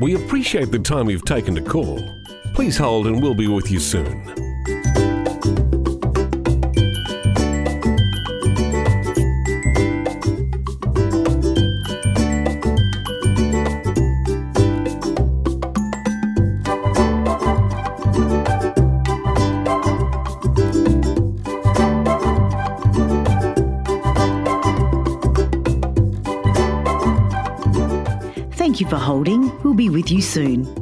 We appreciate the time you've taken to call. Please hold and we'll be with you soon. Thank you for holding. We'll be with you soon.